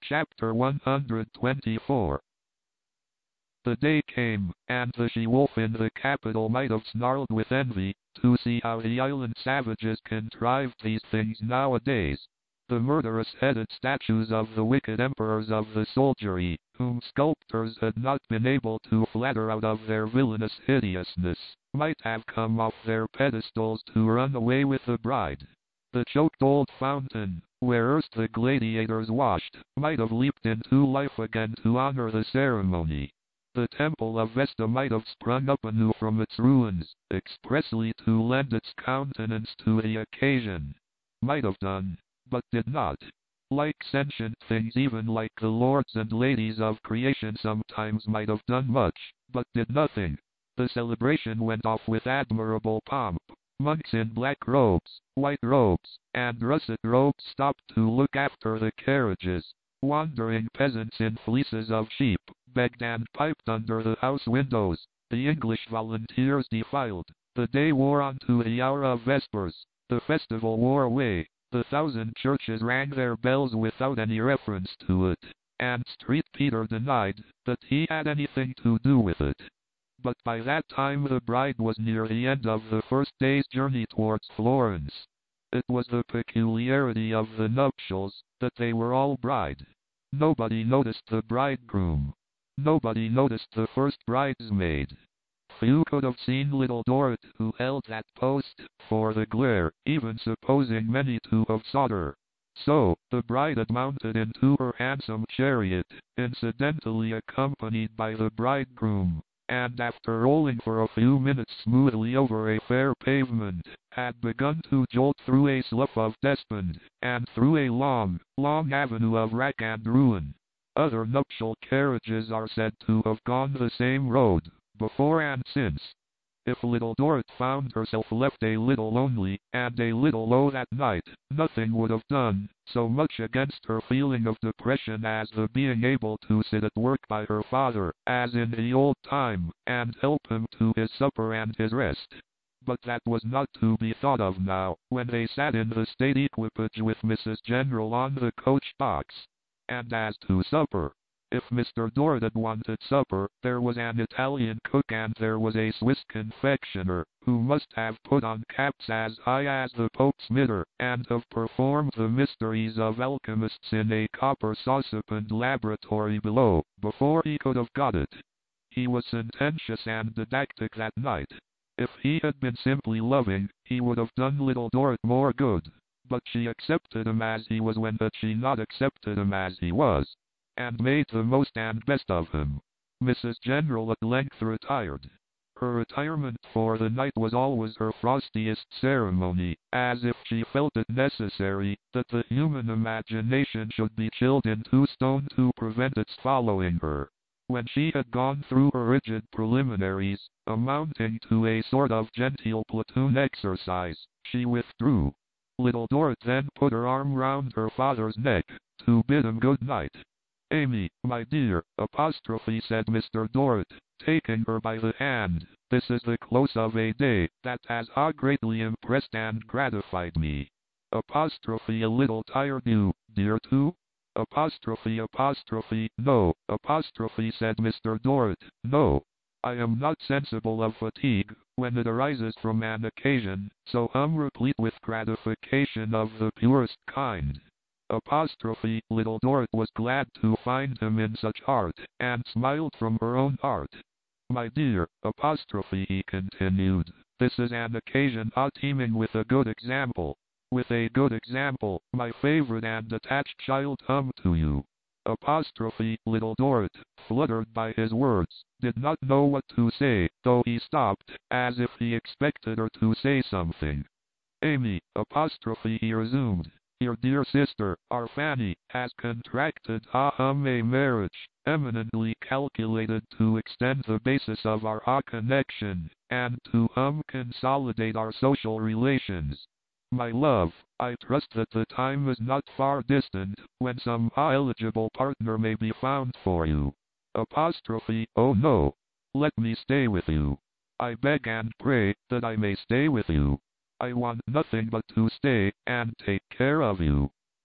Chapter 124. The day came, and the she-wolf in the capital might have snarled with envy, to see how the island savages contrived these things nowadays. The murderous-headed statues of the wicked emperors of the soldiery, whom sculptors had not been able to flatter out of their villainous hideousness, might have come off their pedestals to run away with the bride. The choked old fountain, where erst the gladiators washed, might have leaped into life again to honor the ceremony. The temple of Vesta might have sprung up anew from its ruins, expressly to lend its countenance to the occasion. Might have done, but did not. Like sentient things, even like the lords and ladies of creation sometimes might have done much, but did nothing. The celebration went off with admirable pomp. Monks in black robes, white robes, and russet robes stopped to look after the carriages. Wandering peasants in fleeces of sheep begged and piped under the house windows. The English volunteers defiled. The day wore on to the hour of vespers. The festival wore away. The 1,000 churches rang their bells without any reference to it, and Street Peter denied that he had anything to do with it. But by that time the bride was near the end of the first day's journey towards Florence. It was the peculiarity of the nuptials that they were all bride. Nobody noticed the bridegroom. Nobody noticed the first bridesmaid. Few could have seen little Dorrit, who held that post, for the glare, even supposing many to have sought her. So, the bride had mounted into her handsome chariot, incidentally accompanied by the bridegroom, and after rolling for a few minutes smoothly over a fair pavement, had begun to jolt through a slough of despond, and through a long, long avenue of wreck and ruin. Other nuptial carriages are said to have gone the same road, before and since. If little Dorrit found herself left a little lonely, and a little low that night, nothing would have done so much against her feeling of depression as the being able to sit at work by her father, as in the old time, and help him to his supper and his rest. But that was not to be thought of now, when they sat in the state equipage with Mrs. General on the coach box. And as to supper, if Mr. Dorrit had wanted supper, there was an Italian cook and there was a Swiss confectioner, who must have put on caps as high as the Pope's mitre, and have performed the mysteries of alchemists in a copper saucepan laboratory below, before he could have got it. He was sententious and didactic that night. If he had been simply loving, he would have done little Dorrit more good. But she accepted him as he was when had she not accepted him as he was, and made the most and best of him. Mrs. General at length retired. Her retirement for the night was always her frostiest ceremony, as if she felt it necessary that the human imagination should be chilled into stone to prevent its following her. When she had gone through her rigid preliminaries, amounting to a sort of genteel platoon exercise, she withdrew. Little Dorrit then put her arm round her father's neck, to bid him good night. "Amy, my dear," said Mr. Dorrit, taking her by the hand, "this is the close of a day that has greatly impressed and gratified me. A little tired you, dear too?" "No," said Mr. Dorrit, "no. I am not sensible of fatigue, when it arises from an occasion, so replete with gratification of the purest kind." Little Dorrit was glad to find him in such heart, and smiled from her own heart. "My dear," he continued, "this is an occasion teeming with a good example. With a good example, my favorite and attached child to you." Little Dorrit, fluttered by his words, did not know what to say, though he stopped, as if he expected her to say something. "Amy," he resumed, "your dear sister, our Fanny, has contracted a marriage, eminently calculated to extend the basis of our connection, and to consolidate our social relations. My love, I trust that the time is not far distant, when some eligible partner may be found for you." "Oh no. Let me stay with you. I beg and pray that I may stay with you. I want nothing but to stay and take care of you."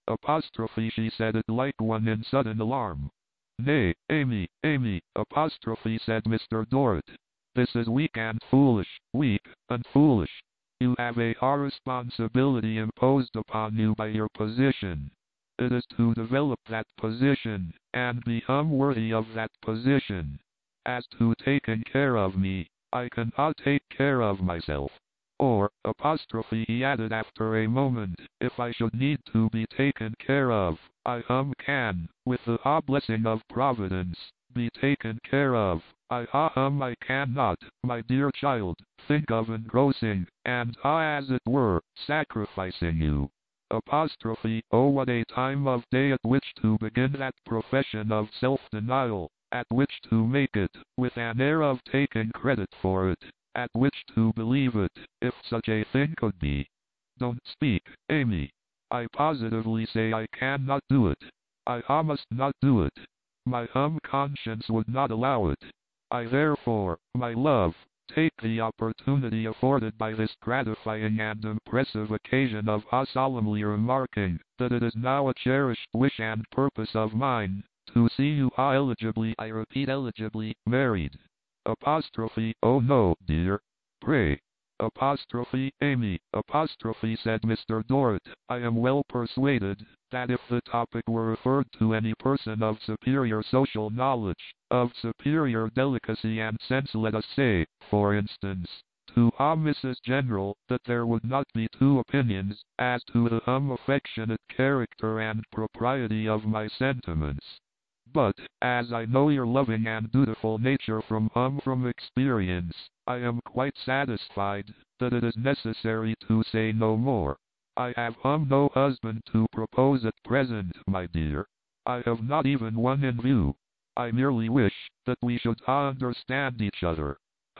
Apostrophe, she said it like one in sudden alarm. Nay, Amy, Amy, apostrophe, said Mr. Dorrit. This is weak and foolish, weak and foolish. You have a responsibility imposed upon you by your position. It is to develop that position, and become worthy of that position. As to taking care of me, I cannot take care of myself. Or, apostrophe, he added after a moment, if I should need to be taken care of, I can, with the blessing of Providence, be taken care of. I cannot, my dear child, think of engrossing, and as it were, sacrificing you. Apostrophe, oh what a time of day at which to begin that profession of self-denial, at which to make it, with an air of taking credit for it, at which to believe it, if such a thing could be. Don't speak, Amy. I positively say I cannot do it. I must not do it. My conscience would not allow it. I therefore, my love, take the opportunity afforded by this gratifying and impressive occasion of solemnly remarking that it is now a cherished wish and purpose of mine to see you eligibly, I repeat eligibly, married. Apostrophe, oh no, dear. Pray. Apostrophe, Amy, apostrophe, said Mr. Dorrit, I am well persuaded that if the topic were referred to any person of superior social knowledge, of superior delicacy and sense, let us say, for instance, to Mrs. General, that there would not be two opinions as to the affectionate character and propriety of my sentiments. But, as I know your loving and dutiful nature from experience, I am quite satisfied that it is necessary to say no more. I have no husband to propose at present, my dear. I have not even one in view. I merely wish that we should understand each other.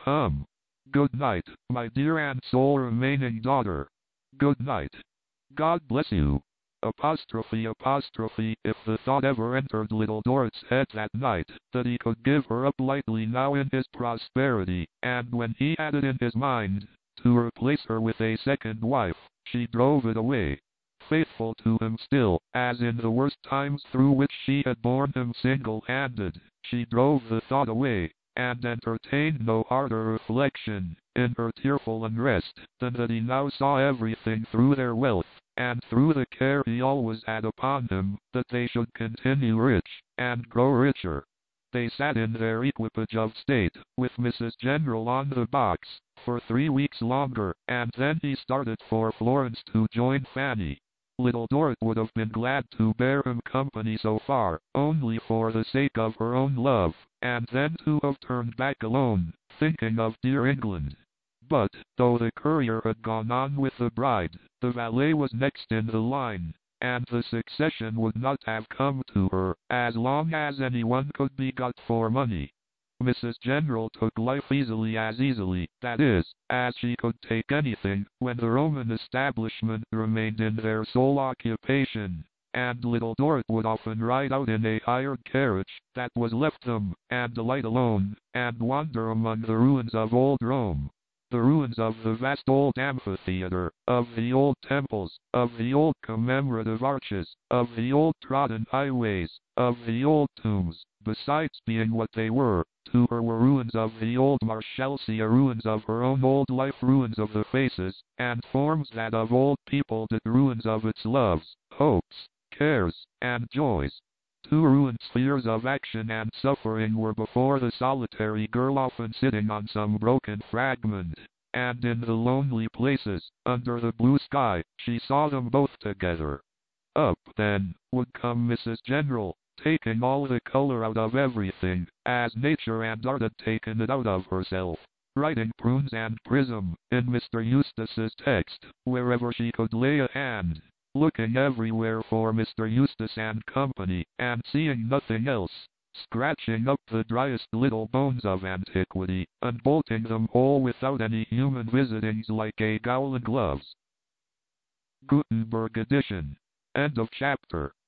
Good night, my dear and sole remaining daughter. Good night. God bless you. Apostrophe, apostrophe, if the thought ever entered Little Dorrit's head that night, that he could give her up lightly now in his prosperity, and when he had it in his mind to replace her with a second wife, she drove it away. Faithful to him still, as in the worst times through which she had borne him single-handed, she drove the thought away, and entertained no harder reflection, in her tearful unrest, than that he now saw everything through their wealth, and through the care he always had upon him, that they should continue rich, and grow richer. They sat in their equipage of state, with Mrs. General on the box, for 3 weeks longer, and then he started for Florence to join Fanny. Little Dorrit would have been glad to bear him company so far, only for the sake of her own love, and then to have turned back alone, thinking of dear England. But, though the courier had gone on with the bride, the valet was next in the line, and the succession would not have come to her, as long as anyone could be got for money. Mrs. General took life easily, that is, as she could take anything, when the Roman establishment remained in their sole occupation, and Little Dorrit would often ride out in a hired carriage that was left them, and alight alone, and wander among the ruins of old Rome. The ruins of the vast old amphitheater, of the old temples, of the old commemorative arches, of the old trodden highways, of the old tombs, besides being what they were, to her were ruins of the old Marshalsea, ruins of her own old life, ruins of the faces and forms that of old people did, ruins of its loves, hopes, cares, and joys. 2 ruined spheres of action and suffering were before the solitary girl, often sitting on some broken fragment, and in the lonely places, under the blue sky, she saw them both together. Up, then, would come Mrs. General, taking all the color out of everything, as nature and art had taken it out of herself, writing prunes and prism, in Mr. Eustace's text, wherever she could lay a hand, looking everywhere for Mr. Eustace and company, and seeing nothing else, scratching up the driest little bones of antiquity, and bolting them whole without any human visitings, like a Gowland gloves. Gutenberg edition. End of chapter.